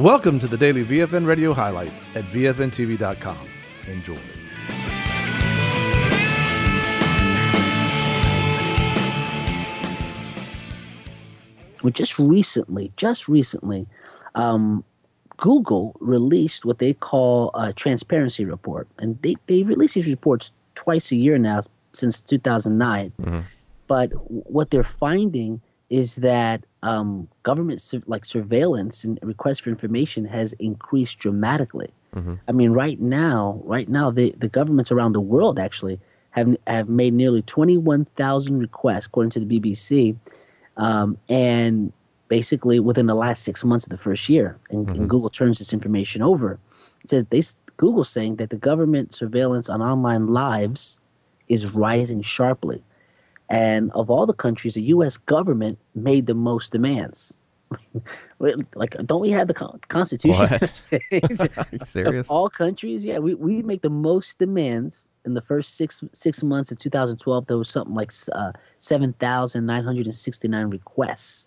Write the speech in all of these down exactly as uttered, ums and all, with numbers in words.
Welcome to the daily V F N Radio highlights at V F N T V dot com. Enjoy. Well, just recently, just recently, um, Google released what they call a transparency report. And they, they release these reports twice a year now since two thousand nine. Mm-hmm. But what they're finding is that um, government sur- like surveillance and requests for information has increased dramatically. Mm-hmm. I mean, right now, right now, the, the governments around the world actually have have made nearly twenty-one thousand requests, according to the B B C, um, and basically within the last six months of the first year. And, mm-hmm. and Google turns this information over. It says they Google's saying that the government surveillance on online lives is rising sharply. And of all the countries, the U S government made the most demands. Like, don't we have the Constitution? What? Are you serious? Of all countries, yeah, we, we make the most demands. In the first six six months of two thousand twelve, there was something like uh, seven thousand nine hundred sixty-nine requests.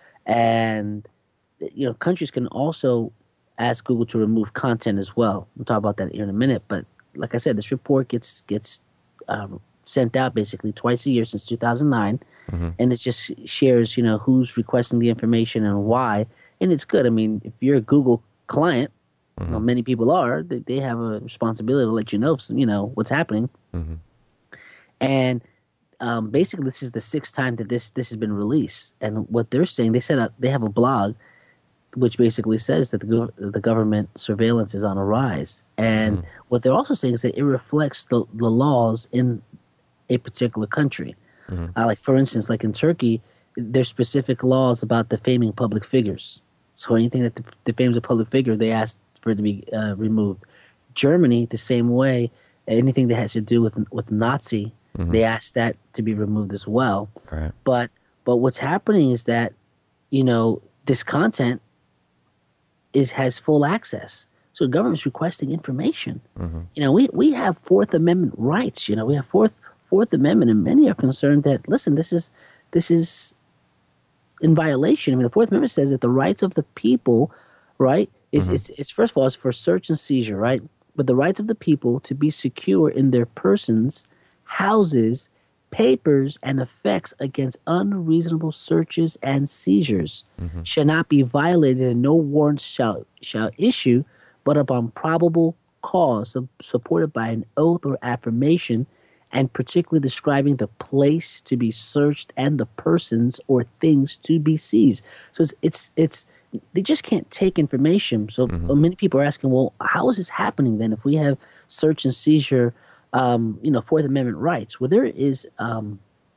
And, you know, countries can also ask Google to remove content as well. We'll talk about that here in a minute. But like I said, this report gets gets um, sent out basically twice a year since two thousand nine. Mm-hmm. And it just shares, you know, who's requesting the information and why. And it's good. I mean, if you're a Google client, mm-hmm. you know, many people are, they, they have a responsibility to let you know, you know, what's happening. Mm-hmm. And um, basically, this is the sixth time that this this has been released. And what they're saying, they said uh, they have a blog which basically says that the, gov- the government surveillance is on a rise. And mm-hmm. what they're also saying is that it reflects the, the laws in a particular country. Mm-hmm. Uh, like, for instance, like in Turkey, there's specific laws about defaming public figures. So anything that defames a public figure, they ask for it to be uh, removed. Germany, the same way, anything that has to do with with Nazi, mm-hmm. they ask that to be removed as well. Right. But but what's happening is that, you know, this content is has full access. So the government's requesting information. Mm-hmm. You know, we, we have Fourth Amendment rights. You know, we have Fourth Fourth Amendment, and many are concerned that, listen, this is this is in violation. I mean, the Fourth Amendment says that the rights of the people, right, is mm-hmm. it's, it's first of all, it's for search and seizure, right? But the rights of the people to be secure in their persons, houses, papers, and effects against unreasonable searches and seizures mm-hmm. shall not be violated, and no warrants shall shall issue, but upon probable cause, supported by an oath or affirmation, and particularly describing the place to be searched and the persons or things to be seized. So it's it's, it's they just can't take information. So mm-hmm. many people are asking, well, how is this happening then if we have search and seizure, um, you know, Fourth Amendment rights? Well, there is um,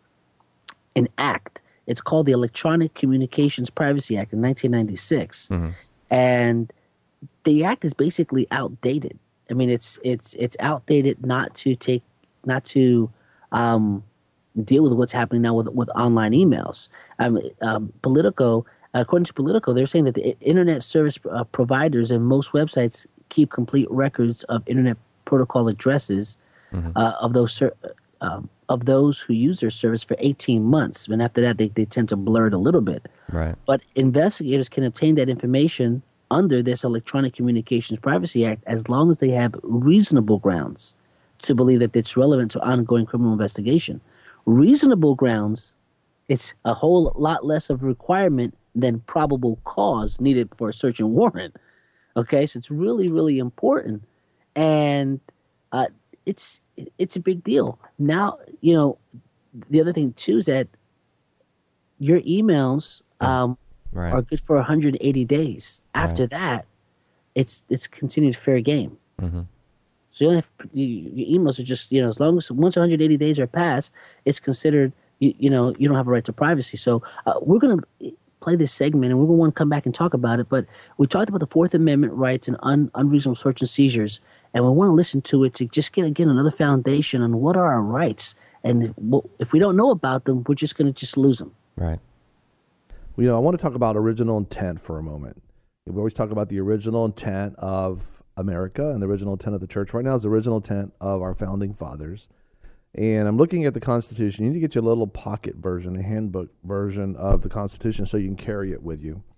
an act. It's called the Electronic Communications Privacy Act in nineteen ninety-six. Mm-hmm. And the act is basically outdated. I mean, it's it's it's outdated not to take not to um, deal with what's happening now with with online emails. Um, um, Politico, according to Politico, they're saying that the internet service uh, providers and most websites keep complete records of internet protocol addresses mm-hmm. uh, of those ser- um, of those who use their service for eighteen months. And after that, they, they tend to blur it a little bit. Right. But investigators can obtain that information under this Electronic Communications Privacy Act as long as they have reasonable grounds to believe that it's relevant to ongoing criminal investigation. Reasonable grounds, it's a whole lot less of a requirement than probable cause needed for a search and warrant. Okay, so it's really, really important. And uh, it's it's a big deal. Now, you know, the other thing, too, is that your emails um, right. are good for one hundred eighty days. After right. that, it's it's continued fair game. Mm-hmm. So you only have, you, your emails are just, you know, as long as once one hundred eighty days are passed, it's considered, you, you know, you don't have a right to privacy. So uh, we're going to play this segment, and we're going to want to come back and talk about it. But we talked about the Fourth Amendment rights and un, unreasonable search and seizures, and we want to listen to it to just get, again, another foundation on what are our rights. And if we don't know about them, we're just going to just lose them. Right. Well, you know, I want to talk about original intent for a moment. We always talk about the original intent of America and the original intent of the church. Right now is the original intent of our founding fathers. And I'm looking at the Constitution. You need to get your little pocket version, a handbook version of the Constitution so you can carry it with you.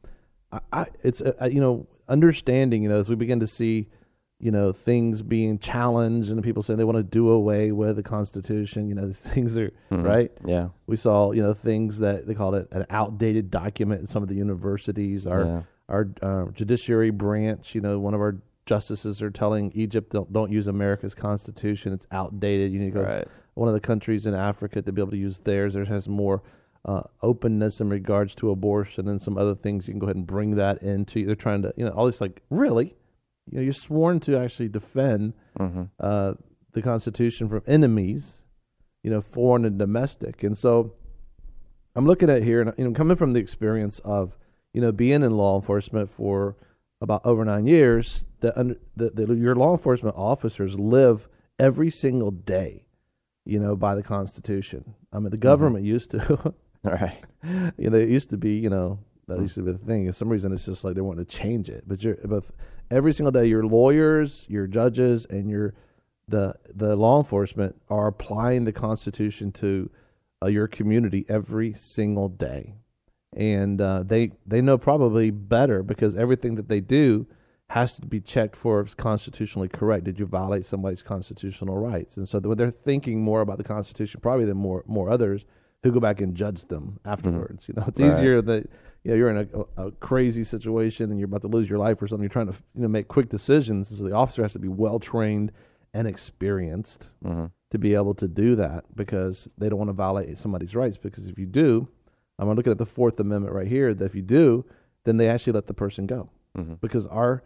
I, I, it's uh, you know understanding you know as we begin to see you know things being challenged and people saying they want to do away with the Constitution. You know things are mm-hmm. right. Yeah, we saw you know things that they called it an outdated document in some of the universities. Our yeah. our uh, judiciary branch, you know, one of our justices are telling Egypt don't don't use America's Constitution. It's outdated. You need to go right. to one of the countries in Africa to be able to use theirs. Theirs has more uh, openness in regards to abortion and some other things. You can go ahead and bring that into. They're trying to, you know, all this like really, you know, you're sworn to actually defend mm-hmm. uh, the Constitution from enemies, you know, foreign and domestic. And so I'm looking at here, and you know, coming from the experience of, you know, being in law enforcement for about over nine years, that under, the, the, your law enforcement officers live every single day, you know, by the Constitution. I mean, the government mm-hmm. used to, right? You know, it used to be, you know, that used to be the thing. For some reason, it's just like they want to change it. But you're, but every single day, your lawyers, your judges, and your the the law enforcement are applying the Constitution to uh, your community every single day. And uh, they they know probably better because everything that they do has to be checked for if it's constitutionally correct. Did you violate somebody's constitutional rights? And so when they're thinking more about the Constitution, probably than more more others who go back and judge them afterwards. Mm-hmm. You know, it's right. easier that you know you're in a, a crazy situation and you're about to lose your life or something. You're trying to you know make quick decisions. So the officer has to be well trained and experienced mm-hmm. to be able to do that because they don't want to violate somebody's rights. Because if you do, I'm looking at the Fourth Amendment right here, that if you do, then they actually let the person go. Mm-hmm. Because our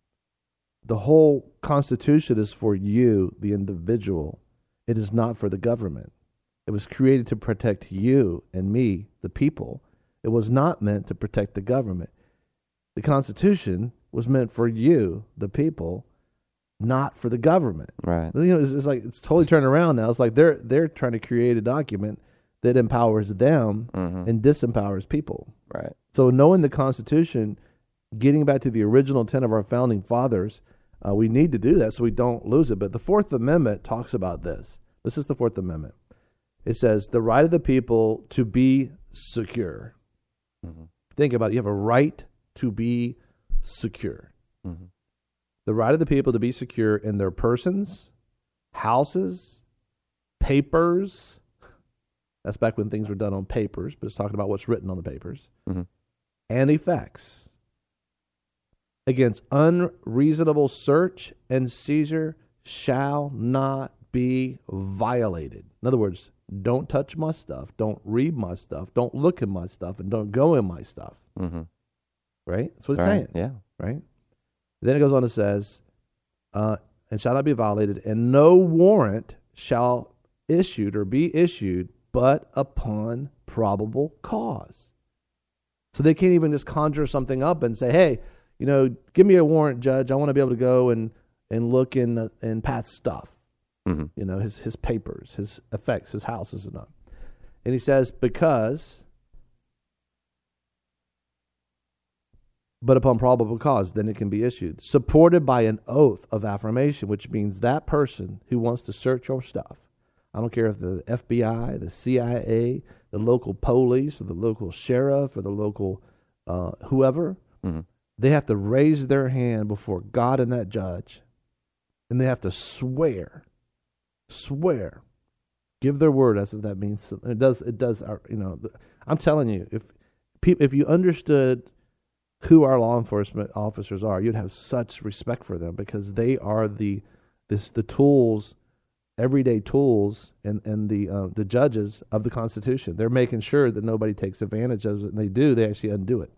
the whole Constitution is for you, the individual. It is not for the government. It was created to protect you and me, the people. It was not meant to protect the government. The Constitution was meant for you, the people, not for the government. Right. You know, it's, it's like it's totally turned around now. It's like they're they're trying to create a document that empowers them mm-hmm. and disempowers people. Right. So knowing the Constitution, getting back to the original intent of our founding fathers, uh, we need to do that so we don't lose it. But the Fourth Amendment talks about this. This is the Fourth Amendment. It says the right of the people to be secure. Mm-hmm. Think about it. You have a right to be secure. Mm-hmm. The right of the people to be secure in their persons, houses, papers. That's back when things were done on papers, but it's talking about what's written on the papers. Mm-hmm. And effects against unreasonable search and seizure shall not be violated. In other words, don't touch my stuff, don't read my stuff, don't look at my stuff, and don't go in my stuff. Mm-hmm. Right? That's what it's right. saying. Yeah. Right? Then it goes on and says, uh, and shall not be violated, and no warrant shall issued or be issued but upon probable cause. So they can't even just conjure something up and say, hey, you know, give me a warrant, Judge. I want to be able to go and, and look in uh, in Pat's stuff, mm-hmm. you know, his, his papers, his effects, his houses and all. And he says, because, but upon probable cause, then it can be issued. Supported by an oath of affirmation, which means that person who wants to search your stuff, I don't care if the F B I, the C I A, the local police, or the local sheriff, or the local uh, whoever, mm-hmm. they have to raise their hand before God and that judge, and they have to swear, swear, give their word as if that means something. It does. It does. Our, you know, I'm telling you, if if you understood who our law enforcement officers are, you'd have such respect for them because they are the this the tools. Everyday tools and, and the uh, the judges of the Constitution. They're making sure that nobody takes advantage of it, and they do, they actually undo it.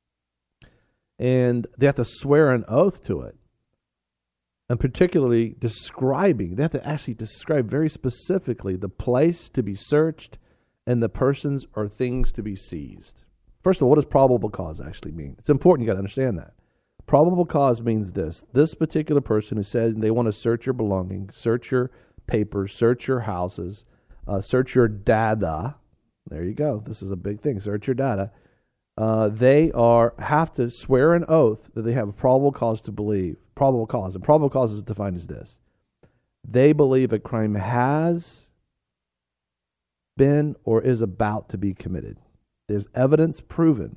And they have to swear an oath to it. And particularly describing, they have to actually describe very specifically the place to be searched and the persons or things to be seized. First of all, what does probable cause actually mean? It's important you got to understand that. Probable cause means this. This particular person who says they want to search your belongings, search your papers, search your houses, uh, search your data. There you go. This is a big thing. Search your data. Uh, they are have to swear an oath that they have a probable cause to believe. Probable cause. And probable cause is defined as this. They believe a crime has been or is about to be committed. There's evidence proven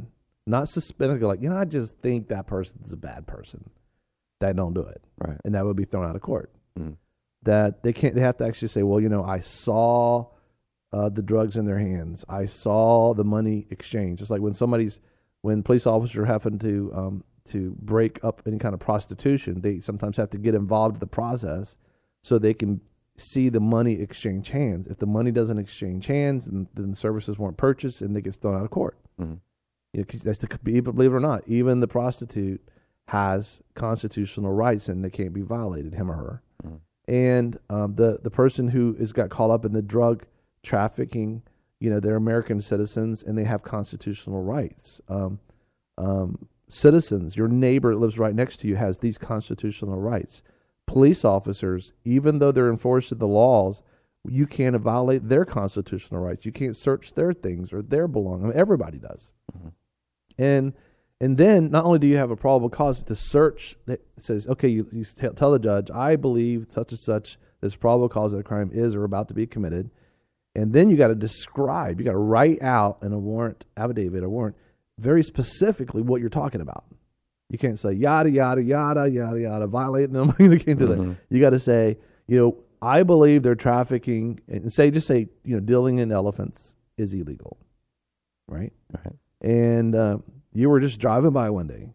not suspended, like, you know, I just think that person's a bad person. That don't do it. Right. And that would be thrown out of court. Mm. That they can't, they have to actually say, well, you know, I saw uh, the drugs in their hands. I saw the money exchange. It's like when somebody's, when police officers happen to, um, to break up any kind of prostitution, they sometimes have to get involved in the process so they can see the money exchange hands. If the money doesn't exchange hands, then, then the services weren't purchased, and they get thrown out of court. Mm-hmm. You know, 'cause that's the, believe it or not, even the prostitute has constitutional rights, and they can't be violated, him or her. Mm-hmm. And um, the the person who has got caught up in the drug trafficking, you know, they're American citizens, and they have constitutional rights. Um, um, citizens, your neighbor that lives right next to you has these constitutional rights. Police officers, even though they're enforcing the laws, you can't violate their constitutional rights. You can't search their things or their belongings. I mean, everybody does. Mm-hmm. And and then not only do you have a probable cause to search that says, okay, you, you tell the judge, I believe such and such, this probable cause that a crime is or about to be committed. And then you got to describe, you got to write out in a warrant, affidavit, a warrant, very specifically what you're talking about. You can't say yada, yada, yada, yada, yada, violating them. You can't do mm-hmm. that. You got to say, you know, I believe they're trafficking, and say, just say, you know, dealing in elephants is illegal. Right? Right. And uh, you were just driving by one day,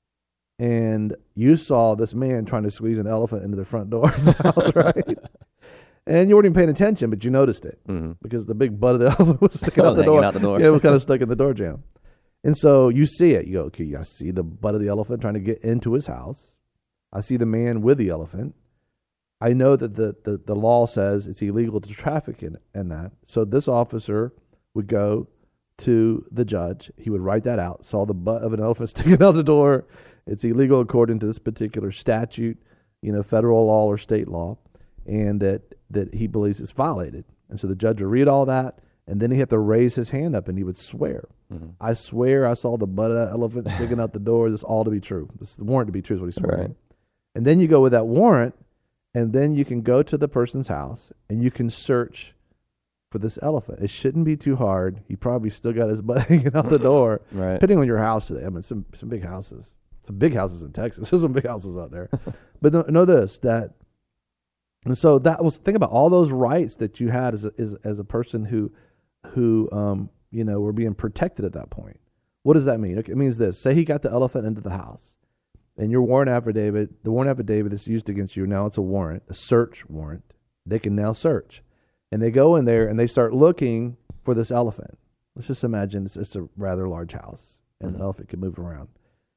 and you saw this man trying to squeeze an elephant into the front door of the house, right? And you weren't even paying attention, but you noticed it mm-hmm. because the big butt of the elephant was sticking out the door. Out the door. Yeah, it was kind of stuck in the door jamb. And so you see it. You go, okay, I see the butt of the elephant trying to get into his house. I see the man with the elephant. I know that the, the, the law says it's illegal to traffic in, in that. So this officer would go to the judge. He would write that out. Saw the butt of an elephant sticking out the door. It's illegal according to this particular statute, you know, federal law or state law, and that, that he believes it's violated. And so the judge would read all that, and then he had to raise his hand up and he would swear. Mm-hmm. I swear I saw the butt of that elephant sticking out the door. This all to be true. This is the warrant to be true is what he swore. Right. And then you go with that warrant, and then you can go to the person's house and you can search for this elephant. It shouldn't be too hard. He probably still got his butt hanging out the door. Right. Depending on your house today. I mean, some some big houses. Some big houses in Texas. There's some big houses out there. But know, know this, that, and so that was, think about all those rights that you had as a, as, as a person who, who, um, you know, were being protected at that point. What does that mean? It means this. Say he got the elephant into the house, and your warrant affidavit, the warrant affidavit that's used against you, now it's a warrant, a search warrant. They can now search. And they go in there and they start looking for this elephant. Let's just imagine it's, it's a rather large house, and mm-hmm. the elephant can move around.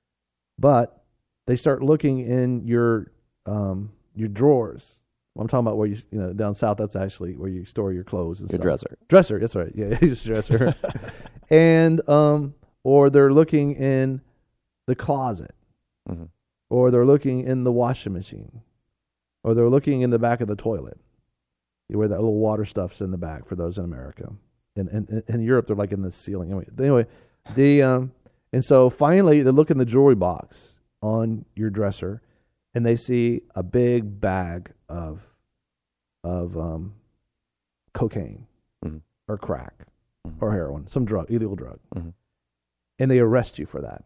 But they start looking in your um, your drawers. Well, I'm talking about where you, you know, down south, that's actually where you store your clothes and your stuff. dresser. Dresser, that's right. Yeah, just dresser. and, um, or they're looking in the closet. Mm-hmm. Or they're looking in the washing machine. Or they're looking in the back of the toilet. Where that little water stuff's in the back for those in America. And in, in, in Europe, they're like in the ceiling. Anyway, anyway the, um, and so finally, they look in the jewelry box on your dresser, and they see a big bag of of um, cocaine mm-hmm. or crack mm-hmm. or heroin, some drug, illegal drug. Mm-hmm. And they arrest you for that.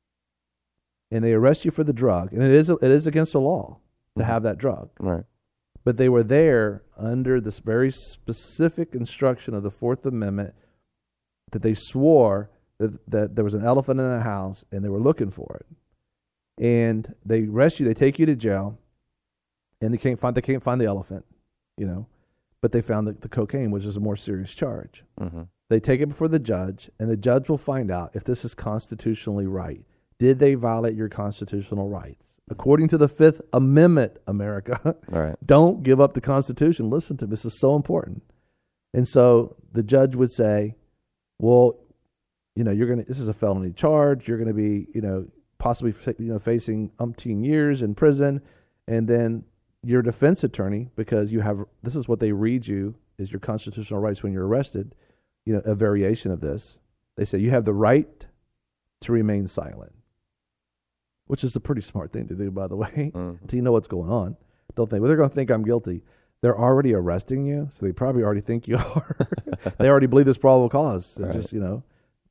And they arrest you for the drug, and it is it is against the law to mm-hmm. have that drug. Right. But they were there under this very specific instruction of the Fourth Amendment that they swore that, that there was an elephant in the house, and they were looking for it. And they arrest you, they take you to jail, and they can't find they can't find the elephant, you know, but they found the, the cocaine, which is a more serious charge. Mm-hmm. They take it before the judge, and the judge will find out if this is constitutionally right. Did they violate your constitutional rights? According to the Fifth Amendment, America, right. Don't give up the Constitution. Listen to me. This is so important. And so the judge would say, well, you know, you're going to, this is a felony charge. You're going to be, you know, possibly, you know, facing umpteen years in prison. And then your defense attorney, because you have, this is what they read you is your constitutional rights when you're arrested, you know, a variation of this. They say you have the right to remain silent, which is a pretty smart thing to do, by the way, mm-hmm. until you know what's going on. Don't think, well, they're going to think I'm guilty. They're already arresting you, so they probably already think you are. They already believe there's probable cause. So right. Just, you know,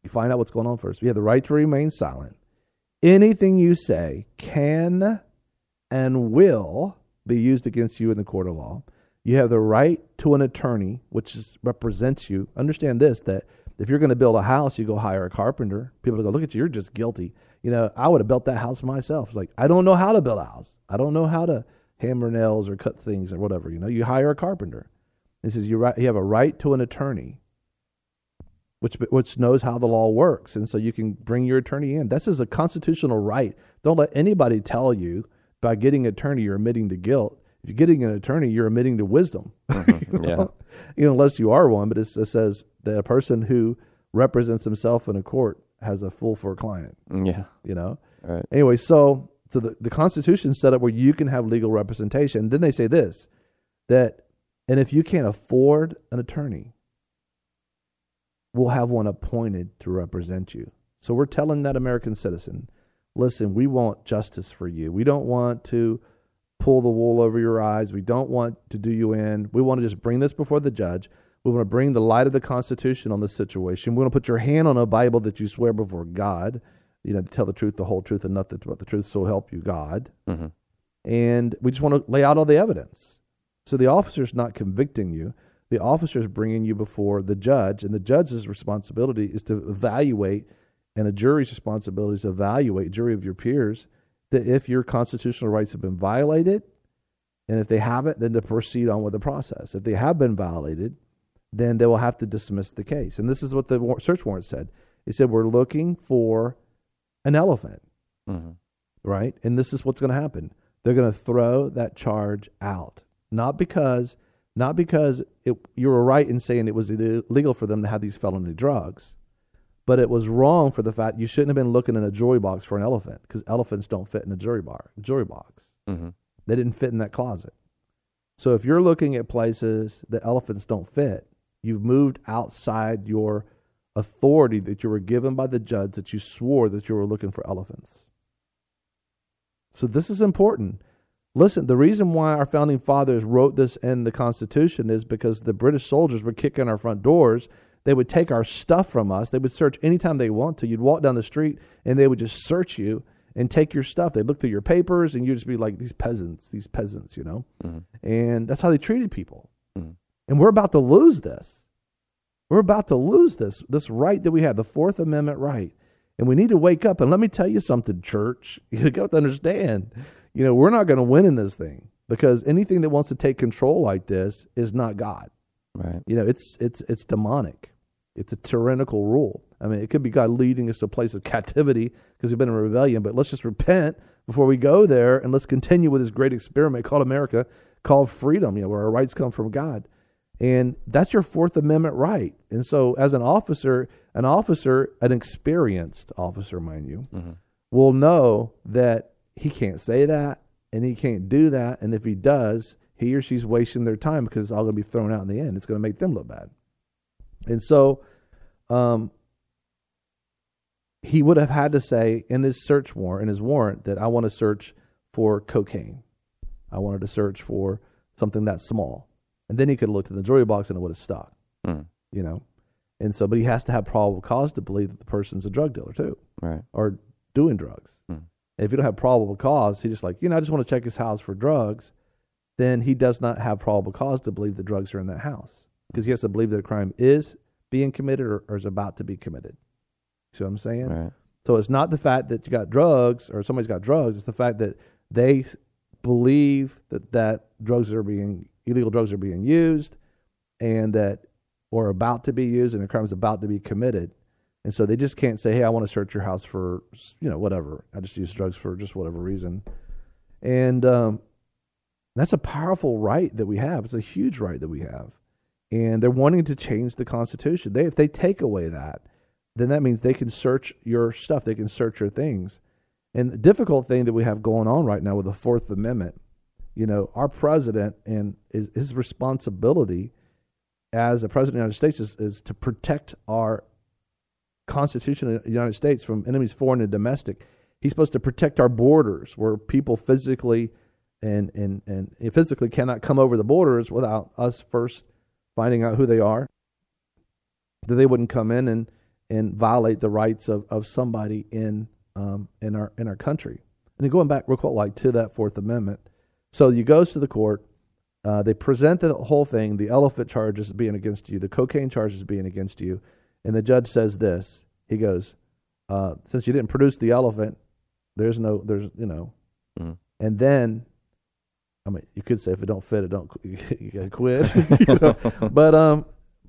You find out what's going on first. You have the right to remain silent. Anything you say can and will be used against you in the court of law. You have the right to an attorney, which is, represents you. Understand this, that if you're going to build a house, you go hire a carpenter. People go, look at you, you're just guilty. You know, I would have built that house myself. It's like, I don't know how to build a house. I don't know how to hammer nails or cut things or whatever. You know, you hire a carpenter. It says you right, you have a right to an attorney, which which knows how the law works, and so you can bring your attorney in. This is a constitutional right. Don't let anybody tell you by getting an attorney you're admitting to guilt. If you're getting an attorney, you're admitting to wisdom. Mm-hmm. you know? Yeah. You know, unless you are one, but it says that a person who represents himself in a court has a fool for a client. Yeah. You know? Right. Anyway, so so the, the Constitution set up where you can have legal representation. Then they say this, that, and if you can't afford an attorney, we'll have one appointed to represent you. So we're telling that American citizen, listen, we want justice for you. We don't want to pull the wool over your eyes. We don't want to do you in. We want to just bring this before the judge. We want to bring the light of the Constitution on this situation. We want to put your hand on a Bible that you swear before God, you know, to tell the truth, the whole truth, and nothing but the truth, so help you God. Mm-hmm. And we just want to lay out all the evidence. So the officer's not convicting you. The officer's bringing you before the judge, and the judge's responsibility is to evaluate, and a jury's responsibility is to evaluate, jury of your peers, that if your constitutional rights have been violated, and if they haven't, then to proceed on with the process. If they have been violated, then they will have to dismiss the case. And this is what the search warrant said. It said, we're looking for an elephant, mm-hmm. right? And this is what's going to happen. They're going to throw that charge out. Not because, not because it, you were right in saying it was illegal for them to have these felony drugs, but it was wrong for the fact you shouldn't have been looking in a jury box for an elephant, because elephants don't fit in a jury bar, jury box. Mm-hmm. They didn't fit in that closet. So if you're looking at places that elephants don't fit, you've moved outside your authority that you were given by the judge, that you swore that you were looking for elephants. So this is important. Listen, the reason why our founding fathers wrote this in the Constitution is because the British soldiers were kicking our front doors. They would take our stuff from us. They would search anytime they want to. You'd walk down the street and they would just search you and take your stuff. They'd look through your papers and you'd just be like, these peasants, these peasants, you know. Mm-hmm. And that's how they treated people. Mm-hmm. And we're about to lose this. We're about to lose this, this right that we have, the Fourth Amendment right. And we need to wake up. And let me tell you something, church. You got to understand, you know, we're not going to win in this thing, because anything that wants to take control like this is not God. Right. You know, it's it's it's demonic. It's a tyrannical rule. I mean, it could be God leading us to a place of captivity because we've been in rebellion, but let's just repent before we go there, and let's continue with this great experiment called America, called freedom, you know, where our rights come from God. And that's your Fourth Amendment right. And so as an officer, an officer, an experienced officer, mind you, mm-hmm. will know that he can't say that and he can't do that. And if he does, he or she's wasting their time, because it's all going to be thrown out in the end. It's going to make them look bad. And so um, he would have had to say in his search warrant, in his warrant, that I want to search for cocaine. I wanted to search for something that small. And then he could have looked in the jury box and it would have stuck, mm. you know. And so, but he has to have probable cause to believe that the person's a drug dealer too, right? Or doing drugs. Mm. And if you don't have probable cause, he's just like, you know, I just want to check his house for drugs. Then he does not have probable cause to believe the drugs are in that house, because he has to believe that a crime is being committed or, or is about to be committed. See what I'm saying? Right. So it's not the fact that you got drugs or somebody's got drugs. It's the fact that they believe that, that drugs are being, illegal drugs are being used, and that, or about to be used, and a crime is about to be committed. And so they just can't say, hey, I want to search your house for, you know, whatever. I just use drugs for just whatever reason. And um, that's a powerful right that we have. It's a huge right that we have. And they're wanting to change the Constitution. They, if they take away that, then that means they can search your stuff. They can search your things. And the difficult thing that we have going on right now with the Fourth Amendment, you know, our president and his, his responsibility as a president of the United States is, is to protect our Constitution of the United States from enemies, foreign and domestic. He's supposed to protect our borders, where people physically and, and, and physically cannot come over the borders without us first finding out who they are, that they wouldn't come in and, and violate the rights of, of somebody in um, in our in our country. And then going back real quick, like to that Fourth Amendment. So you goes to the court, uh, they present the whole thing, the elephant charges being against you, the cocaine charges being against you, and the judge says this. He goes, uh, since you didn't produce the elephant, there's no, there's you know, mm-hmm. and then. I mean, you could say if it don't fit, it don't. You gotta quit. you know? But um,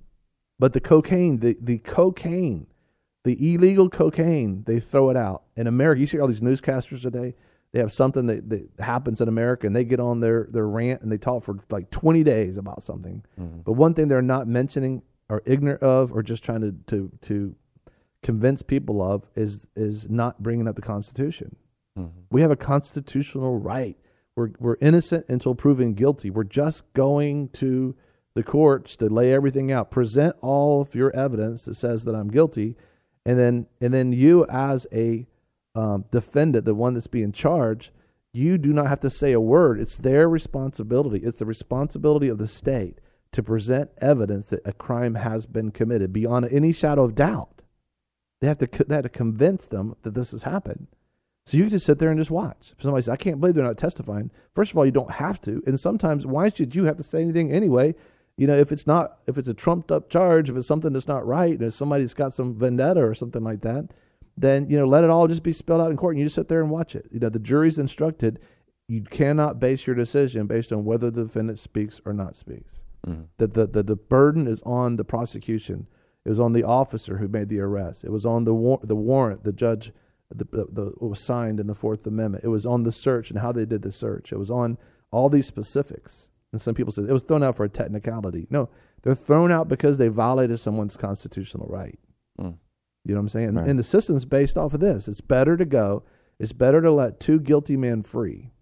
but the cocaine, the, the cocaine, the illegal cocaine, they throw it out in America. You see all these newscasters today. They have something that, that happens in America, and they get on their, their rant and they talk for like twenty days about something. Mm-hmm. But one thing they're not mentioning or ignorant of, or just trying to to, to convince people of, is is not bringing up the Constitution. Mm-hmm. We have a constitutional right. We're we're innocent until proven guilty. We're just going to the courts to lay everything out, present all of your evidence that says that I'm guilty, and then and then you as a um, defendant, the one that's being charged, you do not have to say a word. It's their responsibility. It's the responsibility of the state to present evidence that a crime has been committed beyond any shadow of doubt. They have to they have to convince them that this has happened. So you can just sit there and just watch. If somebody says, I can't believe they're not testifying. First of all, you don't have to. And sometimes, why should you have to say anything anyway? You know, if it's not, if it's a trumped up charge, if it's something that's not right, and if somebody's got some vendetta or something like that, then, you know, let it all just be spelled out in court and you just sit there and watch it. You know, the jury's instructed. You cannot base your decision based on whether the defendant speaks or not speaks. Mm-hmm. The, the, the, the burden is on the prosecution. It was on the officer who made the arrest. It was on the war- the warrant, the judge The, the, the, it was signed in the Fourth Amendment. It was on the search and how they did the search. It was on all these specifics. And some people say it was thrown out for a technicality. No, they're thrown out because they violated someone's constitutional right. Mm. You know what I'm saying? Right. And the system's based off of this. It's better to go, it's better to let two guilty men free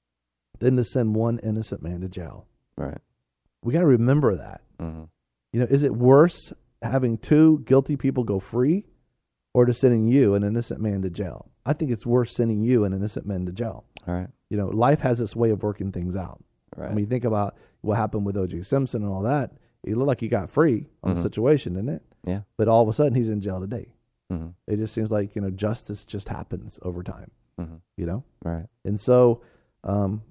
than to send one innocent man to jail. Right. We got to remember that. Mm-hmm. You know, is it worse having two guilty people go free, or to sending you, an innocent man, to jail? I think it's worth sending you, an innocent man, to jail. All right. You know, life has its way of working things out. Right. I mean, think about what happened with O J Simpson and all that. It looked like he got free on mm-hmm. the situation, didn't it? Yeah. But all of a sudden, he's in jail today. Mm-hmm. It just seems like, you know, justice just happens over time. Mm-hmm. You know? Right. And so, um,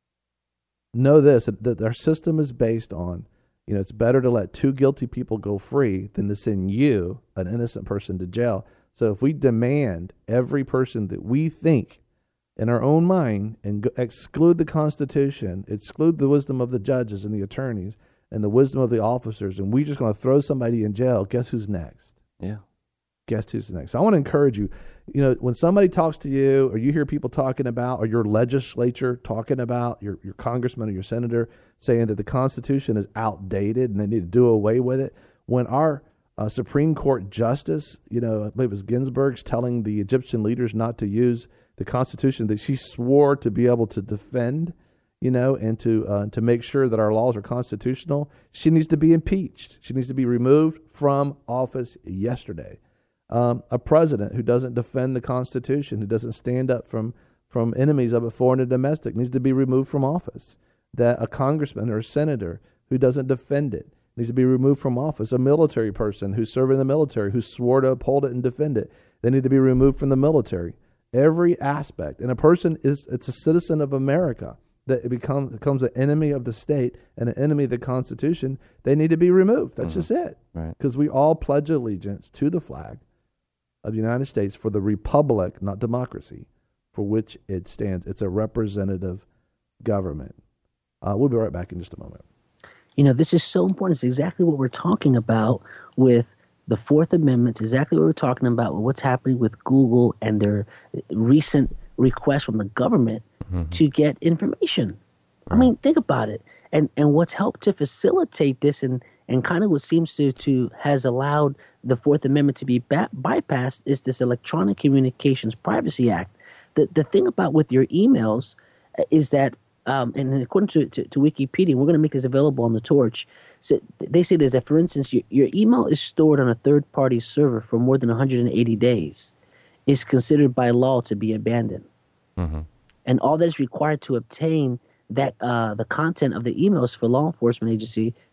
know this, that our system is based on, you know, it's better to let two guilty people go free than to send you, an innocent person, to jail. So if we demand every person that we think in our own mind and go, exclude the Constitution, exclude the wisdom of the judges and the attorneys and the wisdom of the officers, and we're just going to throw somebody in jail, guess who's next? Yeah. Guess who's next? So I want to encourage you, you know, when somebody talks to you or you hear people talking about, or your legislature talking about, your, your congressman or your senator saying that the Constitution is outdated and they need to do away with it, when our uh, Supreme Court justice, you know, I believe it was Ginsburg's telling the Egyptian leaders not to use the Constitution that she swore to be able to defend, you know, and to uh, to make sure that our laws are constitutional, she needs to be impeached. She needs to be removed from office yesterday. Um, a president who doesn't defend the Constitution, who doesn't stand up from, from enemies of it, foreign and domestic, needs to be removed from office. That a congressman or a senator who doesn't defend it needs to be removed from office. A military person who's serving in the military, who swore to uphold it and defend it, they need to be removed from the military. Every aspect. And a person is, it's a citizen of America that it becomes, becomes an enemy of the state and an enemy of the Constitution. They need to be removed. That's mm-hmm. just it. Right. Because we all pledge allegiance to the flag of the United States, for the republic, not democracy, for which it stands. It's a representative government. Uh, we'll be right back in just a moment. You know, this is so important. It's exactly what we're talking about with the Fourth Amendment. It's exactly what we're talking about with what's happening with Google and their recent request from the government mm-hmm. to get information. Right. I mean, think about it. And and what's helped to facilitate this and, and kind of what seems to, to has allowed the Fourth Amendment to be ba- bypassed is this Electronic Communications Privacy Act. The the thing about with your emails is that, um, and according to, to, to Wikipedia, we're going to make this available on the Torch, so they say there's that, for instance, your, your email is stored on a third-party server for more than one hundred eighty days. It's considered by law to be abandoned. Mm-hmm. And all that is required to obtain that uh, the content of the emails for law enforcement agency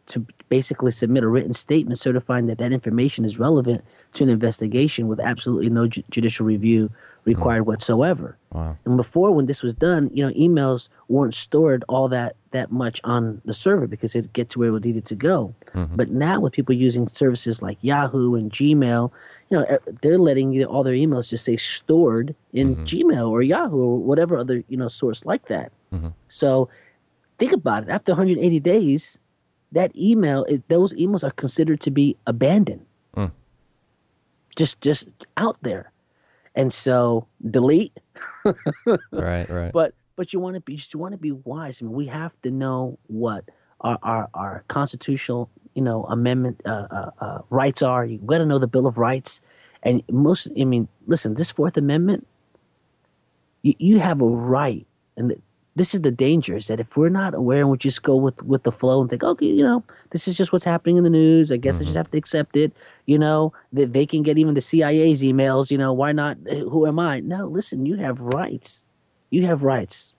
to basically submit a written statement certifying that that information is relevant to an investigation with absolutely no ju- judicial review required mm. whatsoever. Wow. And before, when this was done, you know, emails weren't stored all that that much on the server because it'd get to where it needed to go. Mm-hmm. But now with people using services like Yahoo and Gmail, you know, they're letting you, all their emails just say stored in mm-hmm. Gmail or Yahoo or whatever other, you know, source like that. Mm-hmm. So think about it. After one hundred eighty days, that email, it, those emails are considered to be abandoned. Mm. Just, just out there. And so delete. Right, right. But but you want to be just want to be wise. I mean, we have to know what our our, our constitutional, you know, amendment uh, uh, uh, rights are. You got to know the Bill of Rights, and most. I mean, listen, this Fourth Amendment. You, you have a right, and the, this is the danger: is that if we're not aware and we just go with with the flow and think, okay, you know, this is just what's happening in the news. I guess mm-hmm. I just have to accept it. You know, that they can get even the C I A's emails. You know, why not? Who am I? No, listen, you have rights. You have rights.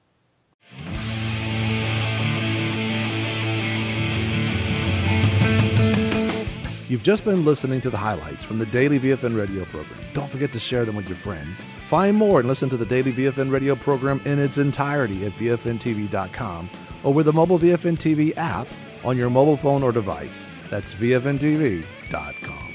You've just been listening to the highlights from the Daily V F N radio program. Don't forget to share them with your friends. Find more and listen to the Daily V F N radio program in its entirety at V F N T V dot com or with the mobile V F N T V app on your mobile phone or device. That's V F N T V dot com.